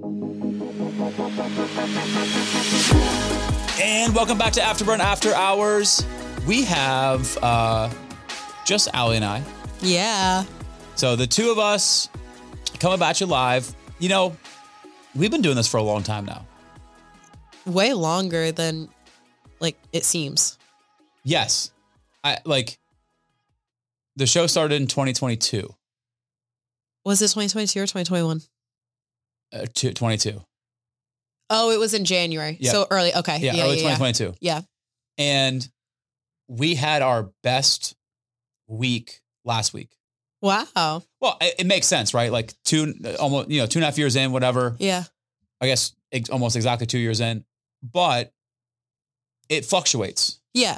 And welcome back to Afterburn After Hours. We have just Allie and I. Yeah. So the two of us coming at you live. You know, we've been doing this for a long time now. Way longer than it seems. Yes. The show started in 2022. Was it 2022 or 2021? 22. Oh, it was in January. Yep. So early. Okay. Yeah, early 2022. Yeah. And we had our best week last week. Wow. Well, it makes sense, right? Like almost 2.5 years in, whatever. Yeah. I guess almost exactly 2 years in, but it fluctuates. Yeah.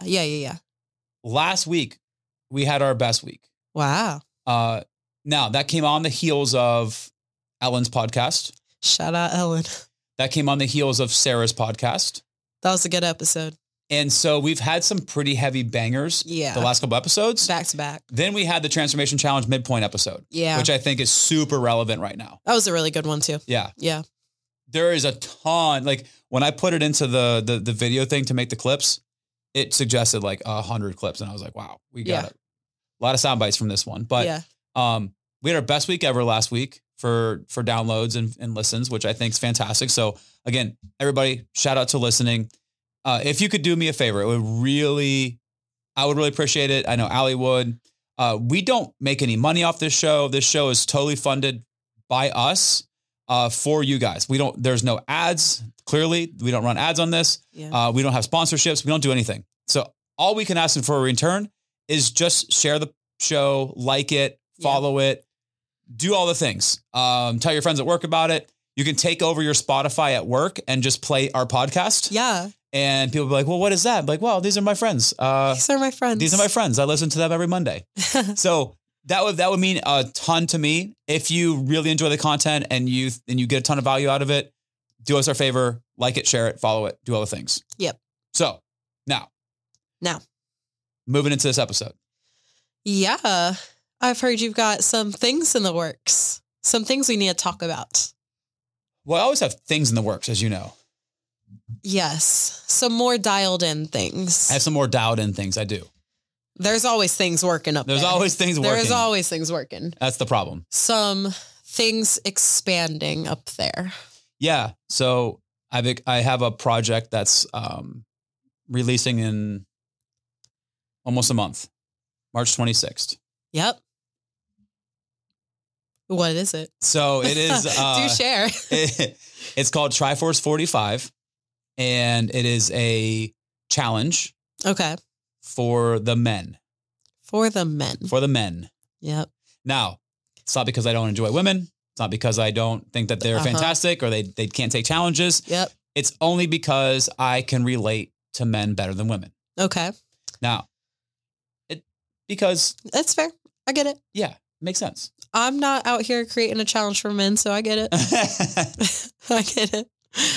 Last week, we had our best week. Wow. Now that came on the heels of Ellen's podcast. Shout out Ellen. That came on the heels of Sarah's podcast. That was a good episode. And so we've had some pretty heavy bangers the last couple episodes. Back to back. Then we had the Transformation Challenge midpoint episode. Yeah. Which I think is super relevant right now. That was a really good one too. Yeah. Yeah. There is a ton. Like when I put it into the video thing to make the clips, it suggested 100 clips. And I was like, wow, we got a lot of sound bites from this one. But we had our best week ever last week for downloads and listens, which I think is fantastic. So again, everybody, shout out to listening. If you could do me a favor, I would really appreciate it. I know Allie would. We don't make any money off this show. This show is totally funded by us for you guys. There's no ads. Clearly, we don't run ads on this. Yeah. We don't have sponsorships. We don't do anything. So all we can ask for a return is just share the show, like it, follow it, do all the things. Tell your friends at work about it. You can take over your Spotify at work and just play our podcast. Yeah. And people will be like, well, what is that? I'm like, well, these are my friends. These are my friends. These are my friends. I listen to them every Monday. So that would mean a ton to me. If you really enjoy the content and you get a ton of value out of it, do us our favor, like it, share it, follow it, do all the things. Yep. So now moving into this episode. Yeah. I've heard you've got some things in the works, some things we need to talk about. Well, I always have things in the works, as you know. Yes. Some more dialed in things. I have some more dialed in things. I do. There's always things working up there. There's always things working. There's always things working. That's the problem. Some things expanding up there. Yeah. So I have a project that's releasing in almost a month, March 26th. Yep. What is it? So it is. Do share. It's called Triforce 45, and it is a challenge. Okay. For the men. For the men. For the men. Yep. Now, it's not because I don't enjoy women. It's not because I don't think that they're fantastic or they can't take challenges. Yep. It's only because I can relate to men better than women. Okay. Now, because that's fair. I get it. Yeah, makes sense. I'm not out here creating a challenge for men, so I get it. I get it.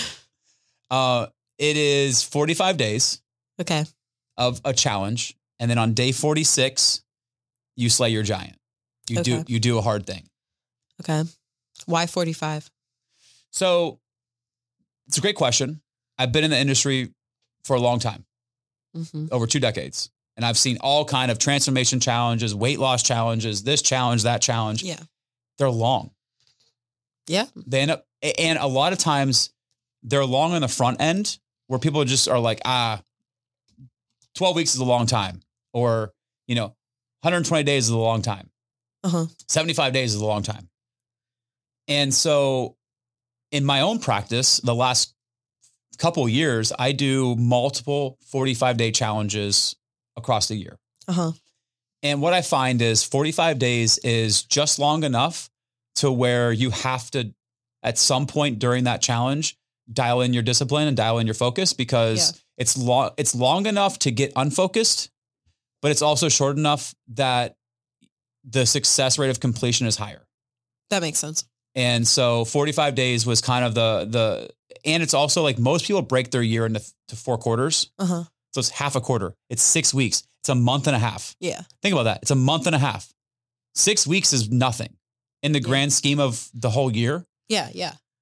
It is 45 days. Okay. Of a challenge, and then on day 46, you slay your giant. You do a hard thing. Okay. Why 45? So it's a great question. I've been in the industry for a long time, over 2 decades. And I've seen all kind of transformation challenges, weight loss challenges, this challenge, that challenge. Yeah. They're long. Yeah. They end up, and a lot of times they're long on the front end where people just are like, 12 weeks is a long time, or, 120 days is a long time. 75 days is a long time. And so in my own practice, the last couple of years, I do multiple 45-day challenges across the year. And what I find is 45 days is just long enough to where you have to, at some point during that challenge, dial in your discipline and dial in your focus, because it's long enough to get unfocused, but it's also short enough that the success rate of completion is higher. That makes sense. And so 45 days was kind of and it's also like most people break their year into 4 quarters. So it's half a quarter. It's 6 weeks. It's a month and a half. Yeah. Think about that. It's a month and a half. 6 weeks is nothing in the grand scheme of the whole year. Yeah. Yeah.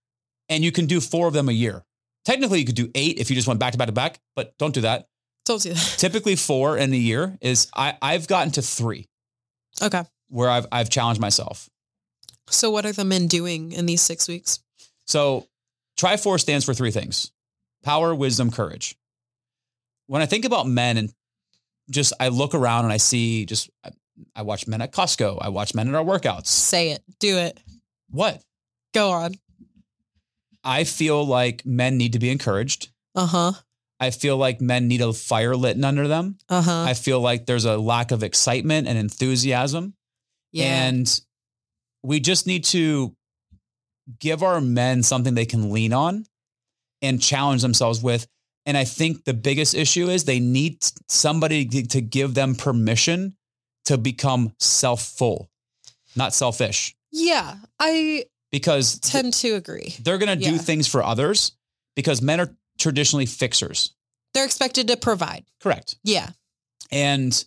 and you can do 4 of them a year. Technically, you could do 8 if you just went back to back to back, but don't do that. Don't do that. Typically 4 in a year is I've gotten to 3 Okay. where I've challenged myself. So what are the men doing in these 6 weeks? So Tri4 stands for 3 things: power, wisdom, courage. When I think about men and just, I look around and I see just, I watch men at Costco. I watch men at our workouts. Say it. Do it. What? Go on. I feel like men need to be encouraged. Uh-huh. I feel like men need a fire lit under them. Uh-huh. I feel like there's a lack of excitement and enthusiasm. Yeah. And we just need to give our men something they can lean on and challenge themselves with. And I think the biggest issue is they need somebody to give them permission to become self-full, not selfish. Yeah. I Because tend to agree. they're going to do Yeah. things for others because men are traditionally fixers. They're expected to provide. Correct. Yeah. And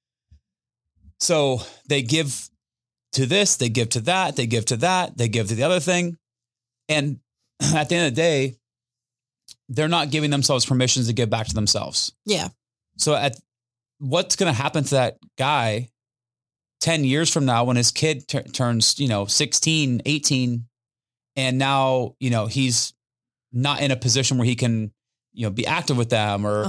so they give to this, they give to that, they give to that, they give to the other thing. And at the end of the day, they're not giving themselves permissions to give back to themselves. Yeah. So what's going to happen to that guy 10 years from now when his kid turns, 16, 18, and now, he's not in a position where he can, be active with them or,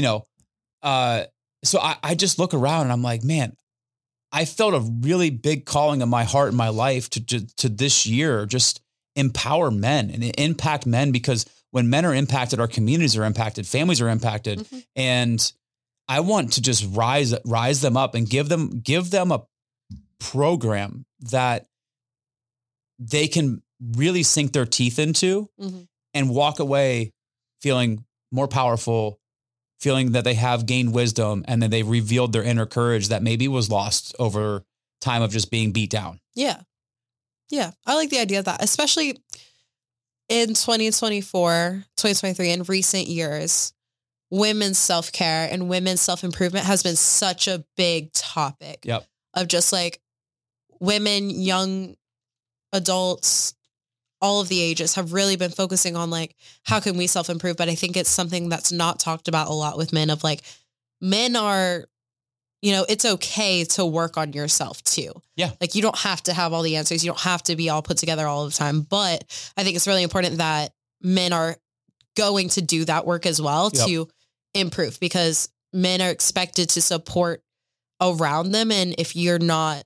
so I just look around and I'm like, man, I felt a really big calling in my heart and my life to this year, just empower men and impact men, because when men are impacted, our communities are impacted, families are impacted. Mm-hmm. And I want to just rise them up and give them a program that they can really sink their teeth into and walk away feeling more powerful, feeling that they have gained wisdom and that they've revealed their inner courage that maybe was lost over time of just being beat down. Yeah. Yeah. I like the idea of that, especially in 2024, 2023, in recent years. Women's self-care and women's self-improvement has been such a big topic. Yep. Of just like women, young adults, all of the ages have really been focusing on like, how can we self-improve? But I think it's something that's not talked about a lot with men, of like, men are, it's okay to work on yourself too. Yeah. Like you don't have to have all the answers. You don't have to be all put together all the time. But I think it's really important that men are going to do that work as well to improve, because men are expected to support around them. And if you're not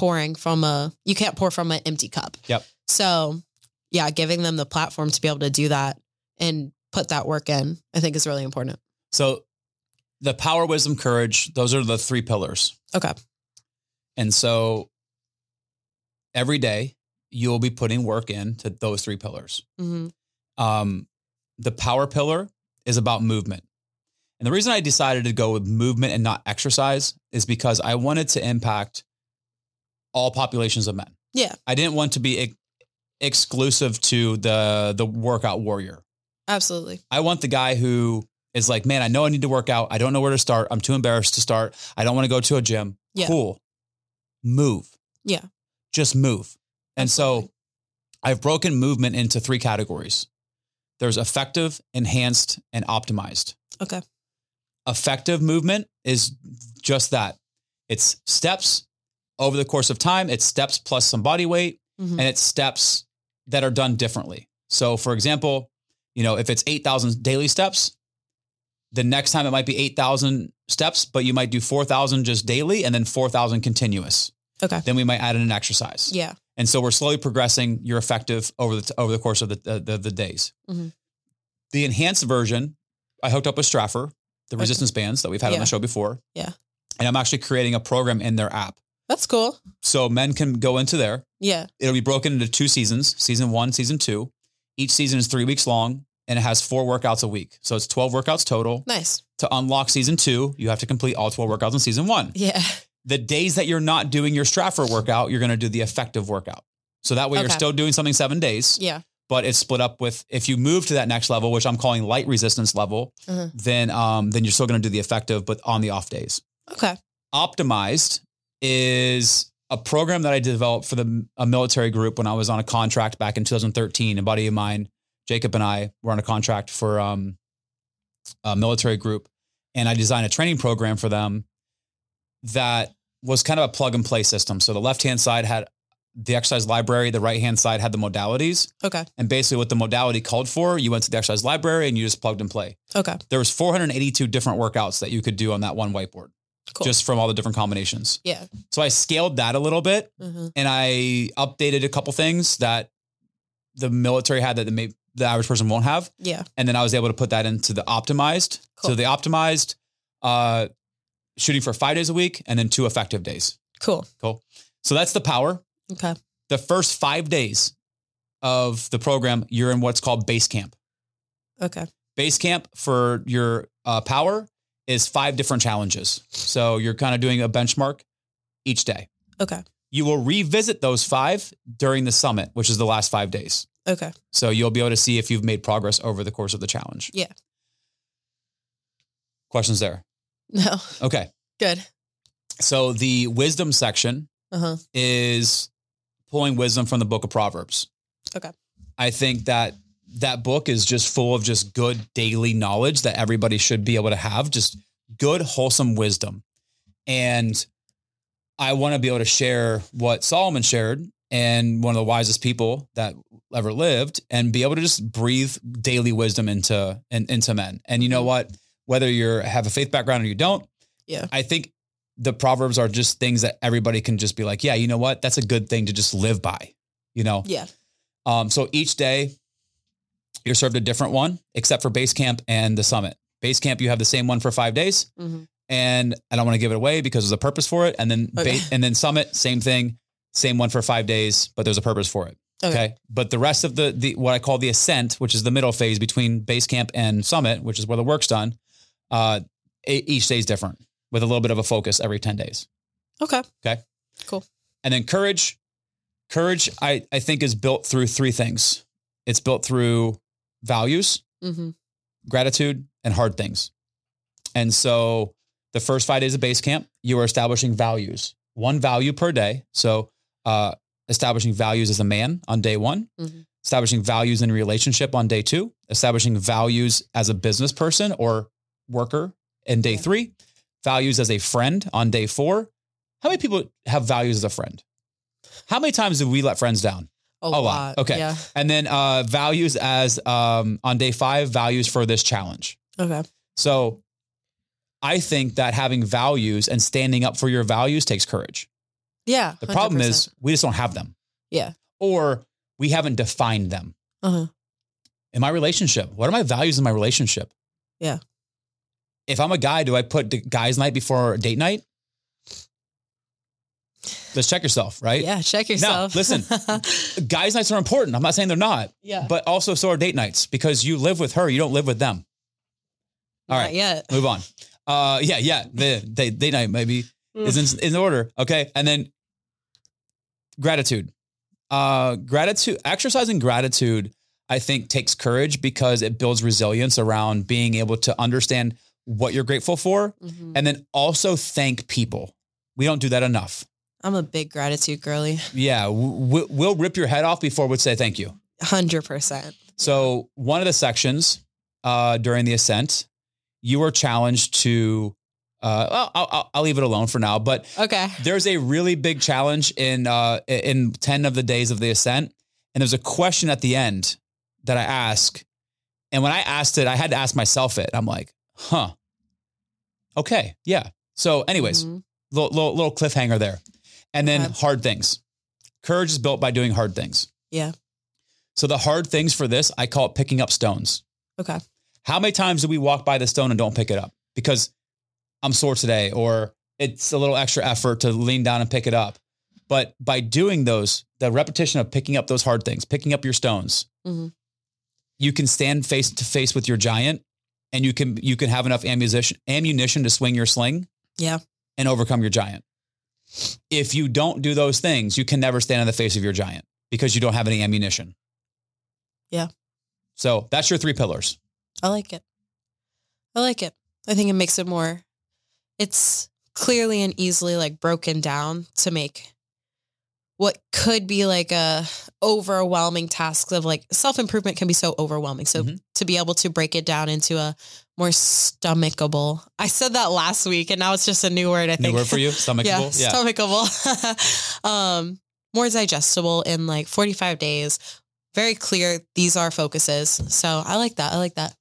you can't pour from an empty cup. Yep. So yeah, giving them the platform to be able to do that and put that work in, I think is really important. So the power, wisdom, courage, those are the 3 pillars. Okay. And so every day you'll be putting work into those 3 pillars. Mm-hmm. The power pillar is about movement. And the reason I decided to go with movement and not exercise is because I wanted to impact all populations of men. Yeah. I didn't want to be exclusive to the workout warrior. Absolutely. I want the guy who is like, man, I know I need to work out. I don't know where to start. I'm too embarrassed to start. I don't want to go to a gym. Yeah. Cool. Move. Yeah. Just move. And Absolutely. so I've broken movement into 3 categories. There's effective, enhanced, and optimized. Okay. Effective movement is just that. It's steps over the course of time. It's steps plus some body weight, and it's steps that are done differently. So for example, if it's 8,000 daily steps, the next time it might be 8,000 steps, but you might do 4,000 just daily and then 4,000 continuous. Okay. Then we might add in an exercise. Yeah. And so we're slowly progressing your effective over the course of the days. Mm-hmm. The enhanced version, I hooked up with Straffer, the resistance bands that we've had on the show before. Yeah. And I'm actually creating a program in their app. That's cool. So men can go into there. Yeah. It'll be broken into 2 seasons, season 1, season 2. Each season is 3 weeks long and it has 4 workouts a week. So it's 12 workouts total. Nice. To unlock season 2, you have to complete all 12 workouts in season 1. Yeah. The days that you're not doing your Straffer workout, you're going to do the effective workout. So that way you're still doing something 7 days. Yeah. But it's split up with, if you move to that next level, which I'm calling light resistance level, then you're still going to do the effective, but on the off days. Okay. Optimized is a program that I developed for a military group when I was on a contract back in 2013. A buddy of mine Jacob and I were on a contract for a military group, and I designed a training program for them that was kind of a plug and play system. So the left-hand side had the exercise library, the right-hand side had the modalities. Okay. And basically what the modality called for, you went to the exercise library and you just plugged and play. Okay. There was 482 different workouts that you could do on that one whiteboard. Cool. Just from all the different combinations. Yeah. So I scaled that a little bit, Mm-hmm. and I updated a couple things that the military had that the average person won't have. Yeah. And then I was able to put that into the optimized. Cool. So the optimized, shooting for 5 days a week and then 2 effective days. Cool. So that's the power. Okay. The first 5 days of the program, you're in what's called base camp. Okay. Base camp for your power is 5 different challenges. So you're kind of doing a benchmark each day. Okay. You will revisit those 5 during the summit, which is the last 5 days. Okay. So you'll be able to see if you've made progress over the course of the challenge. Yeah. Questions there? No. Okay. Good. So the wisdom section Uh-huh. is pulling wisdom from the book of Proverbs. Okay. I think that book is just full of just good daily knowledge that everybody should be able to have, just good, wholesome wisdom. And I want to be able to share what Solomon shared, and one of the wisest people that ever lived, and be able to just breathe daily wisdom into men. And you know what? Whether you have a faith background or you don't, Yeah. I think the Proverbs are just things that everybody can just be like, yeah, you know what? That's a good thing to just live by, you know? Yeah. So each day you're served a different one, except for base camp and the summit. Base camp, you have the same one for 5 days. Mm-hmm. And I don't want to give it away because there's a purpose for it. And then, Okay. and then summit, same thing, same one for 5 days, but there's a purpose for it. Okay. But the rest of the what I call the ascent, which is the middle phase between base camp and summit, which is where the work's done, each day is different with a little bit of a focus every 10 days. Okay. Okay. Cool. And then courage, I think is built through 3 things. It's built through values, Mm-hmm. gratitude, and hard things. And so the first 5 days of base camp, you are establishing values, 1 value per day. So, establishing values as a man on day 1, Mm-hmm. establishing values in a relationship on day 2, establishing values as a business person or worker in day 3, values as a friend on day 4. How many people have values as a friend? How many times do we let friends down? A lot. Okay. Yeah. And then values as on day 5, values for this challenge. Okay. So I think that having values and standing up for your values takes courage. Yeah. The problem 100%. is we just don't have them. Yeah. Or we haven't defined them. Uh-huh. In my relationship, what are my values in my relationship? Yeah. If I'm a guy, do I put the guys' night before date night? Let's check yourself, right? Yeah. Check yourself. Now, listen, guys' nights are important. I'm not saying they're not, Yeah. but also so are date nights, because you live with her. You don't live with them. All right. Yeah. Move on. Yeah. The date night maybe is in order. Okay. And then gratitude. Exercising gratitude, I think, takes courage because it builds resilience around being able to understand what you're grateful for, Mm-hmm. and then also thank people. We don't do that enough. I'm a big gratitude girly. Yeah. We'll rip your head off before we'd say thank you. 100%. So one of the sections during the ascent, you were challenged to, I'll leave it alone for now, but Okay. there's a really big challenge in 10 of the days of the ascent. And there's a question at the end that I ask. And when I asked it, I had to ask myself it. I'm like, okay. Yeah. So anyways, Mhm. little cliffhanger there. And then Okay. hard things. Courage is built by doing hard things. Yeah. So the hard things for this, I call it picking up stones. Okay. How many times do we walk by the stone and don't pick it up because I'm sore today, or it's a little extra effort to lean down and pick it up? But by doing the repetition of picking up those hard things, picking up your stones, Mhm. you can stand face to face with your giant, and you can have enough ammunition to swing your sling, Yeah. and overcome your giant. If you don't do those things, you can never stand in the face of your giant because you don't have any ammunition. Yeah. So that's your 3 pillars. I like it. I think it makes it more, it's clearly and easily like broken down to make what could be like a overwhelming tasks of like self-improvement can be so overwhelming. So to be able to break it down into a more stomachable, I said that last week and now it's just a new word. I think. New word for you? Stomachable? Yeah. Stomachable. More digestible in like 45 days. Very clear. These are focuses. So I like that.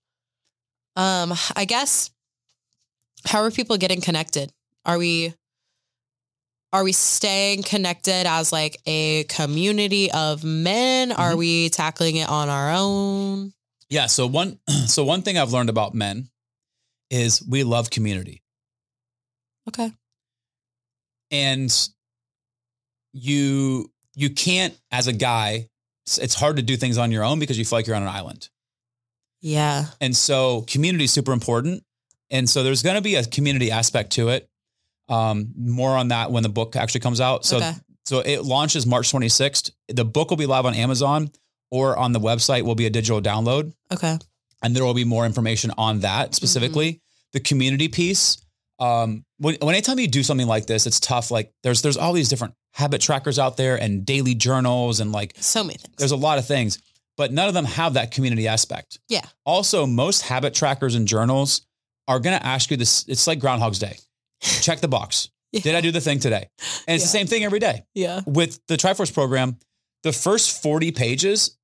I guess, how are people getting connected? Are we staying connected as like a community of men? Are we tackling it on our own? Yeah. So one thing I've learned about men is we love community. Okay. And you can't, as a guy, it's hard to do things on your own because you feel like you're on an island. Yeah. And so community is super important. And so there's going to be a community aspect to it. More on that when the book actually comes out. So, so it launches March 26th. The book will be live on Amazon, or on the website will be a digital download. Okay. And there will be more information on that specifically. The community piece. Anytime you do something like this, it's tough. Like there's all these different habit trackers out there and daily journals and like so many things. There's a lot of things, but none of them have that community aspect. Yeah. Also, most habit trackers and journals are going to ask you this. It's like Groundhog's Day. Check the box. Yeah. Did I do the thing today? And it's the same thing every day. Yeah. With the Triforce program, the first 40 pages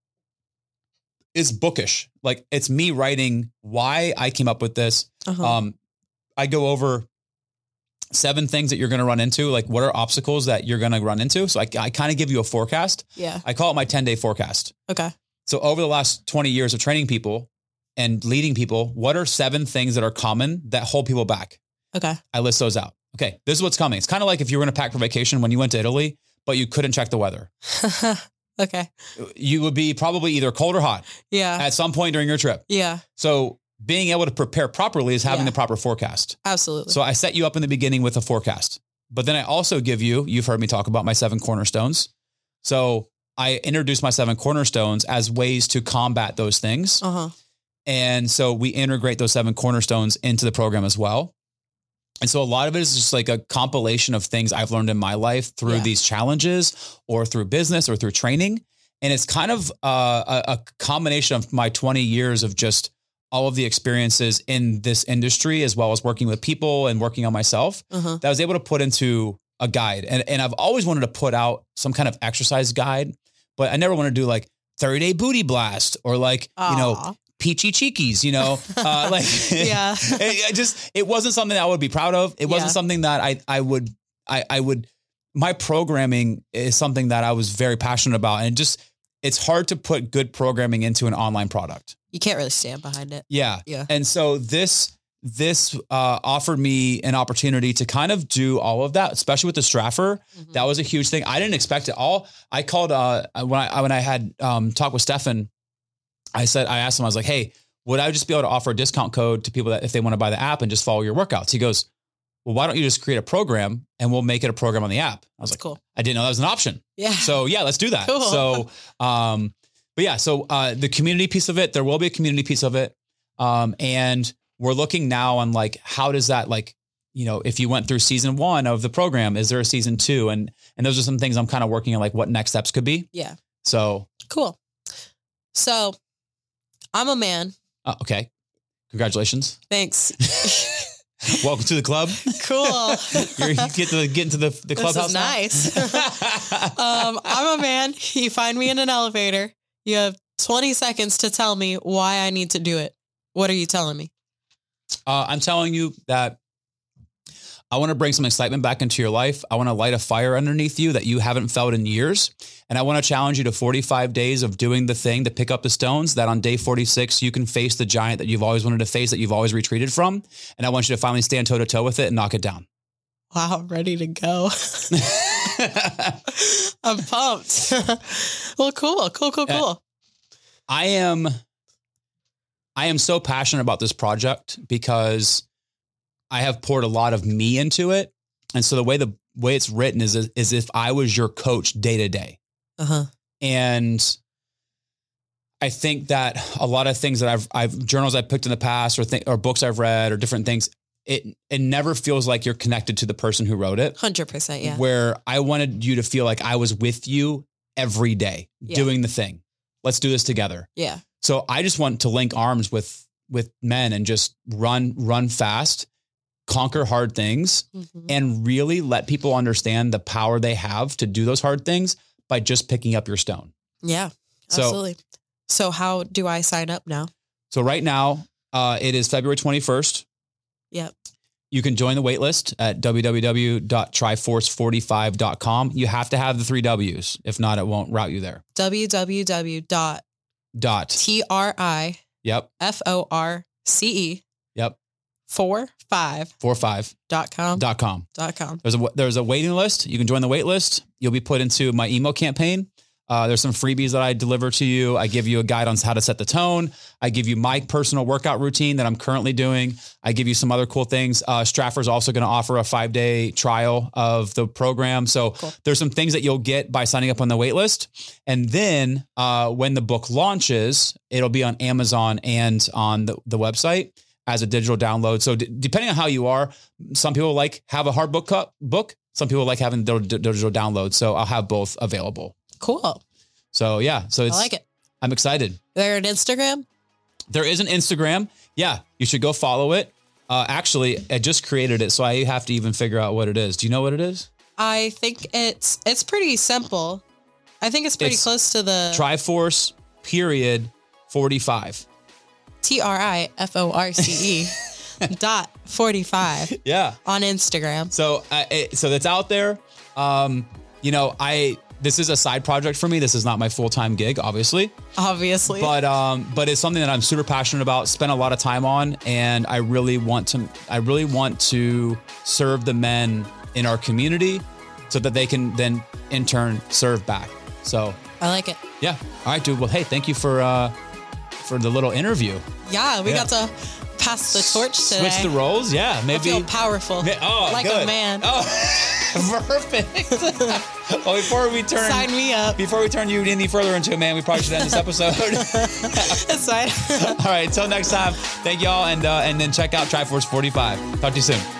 is bookish. Like it's me writing why I came up with this. I go over 7 things that you're going to run into. Like what are obstacles that you're going to run into? So I kind of give you a forecast. Yeah. I call it my 10-day forecast. Okay. So over the last 20 years of training people and leading people, what are 7 things that are common that hold people back? Okay. I list those out. Okay. This is what's coming. It's kind of like if you were going to pack for vacation when you went to Italy, but you couldn't check the weather. Okay. You would be probably either cold or hot. Yeah. At some point during your trip. Yeah. So being able to prepare properly is having the proper forecast. Absolutely. So I set you up in the beginning with a forecast, but then I also give you've heard me talk about my 7 cornerstones. So I introduce my 7 cornerstones as ways to combat those things. And so we integrate those 7 cornerstones into the program as well. And so a lot of it is just like a compilation of things I've learned in my life through these challenges or through business or through training. And it's kind of a combination of my 20 years of just all of the experiences in this industry, as well as working with people and working on myself, that I was able to put into a guide. And I've always wanted to put out some kind of exercise guide, but I never want to do like 30-day booty blast or like, peachy cheekies, it wasn't something that I would be proud of. It wasn't something that I would, my programming is something that I was very passionate about. And it's hard to put good programming into an online product. You can't really stand behind it. Yeah. Yeah. And so this offered me an opportunity to kind of do all of that, especially with the Straffer. That was a huge thing. I didn't expect it all. I called, when I had talked with Stefan, I asked him, I was like, hey, would I just be able to offer a discount code to people that if they want to buy the app and just follow your workouts? He goes, well, why don't you just create a program and we'll make it a program on the app? I was like, cool. I didn't know that was an option. Yeah. So yeah, let's do that. Cool. So, the community piece of it, there will be a community piece of it. And we're looking now on like, how does that if you went through season 1 of the program, is there a season 2? And those are some things I'm kind of working on, like what next steps could be. Yeah. So cool. So I'm a man. Okay. Congratulations. Thanks. Welcome to the club. Cool. You get into the clubhouse. This is nice. I'm a man. You find me in an elevator. You have 20 seconds to tell me why I need to do it. What are you telling me? I'm telling you that I want to bring some excitement back into your life. I want to light a fire underneath you that you haven't felt in years. And I want to challenge you to 45 days of doing the thing to pick up the stones, that on day 46, you can face the giant that you've always wanted to face, that you've always retreated from. And I want you to finally stand toe to toe with it and knock it down. Wow, I'm ready to go. I'm pumped. Well, cool. I am so passionate about this project because I have poured a lot of me into it. And so the way it's written is if I was your coach day to day. And I think that a lot of things that I've journals I've picked in the past or books I've read or different things, it never feels like you're connected to the person who wrote it. 100%. Yeah. Where I wanted you to feel like I was with you every day doing the thing. Let's do this together. Yeah. So I just want to link arms with men and just run fast, conquer hard things, and really let people understand the power they have to do those hard things by just picking up your stone. Yeah, absolutely. So how do I sign up now? So right now, it is February 21st. Yep. You can join the wait list at www.triforce45.com. You have to have the 3 W's. If not, it won't route you there. www.triforce. Yep. FORCE. Yep. 45.com. There's a waiting list. You can join the wait list. You'll be put into my email campaign. There's some freebies that I deliver to you. I give you a guide on how to set the tone. I give you my personal workout routine that I'm currently doing. I give you some other cool things. Stratford's also going to offer a 5-day trial of the program. So there's some things that you'll get by signing up on the wait list. And then when the book launches, it'll be on Amazon and on the website as a digital download. So depending on how you are, some people have a hard book. Some people like having digital download. So I'll have both available. Cool. So yeah, I like it. I'm excited. There an Instagram? There is an Instagram. Yeah, you should go follow it. Actually, I just created it, so I have to even figure out what it is. Do you know what it is? I think it's pretty simple. I think it's pretty close to the Triforce .45. TRIFORCE .45. Yeah. On Instagram. So that's out there. This is a side project for me. This is not my full-time gig, obviously. But it's something that I'm super passionate about, spend a lot of time on, and I really want to serve the men in our community so that they can then in turn serve back. So I like it. Yeah. All right, dude. Well, hey, thank you for the little interview. Yeah, we got to pass the torch today. Switch the roles. Yeah, maybe. I feel powerful. Like good. A man. Oh, perfect. Well, sign me up. Before we turn you any further into a man, we probably should end this episode. That's fine. All right. Until next time. Thank y'all. And then check out Triforce 45. Talk to you soon.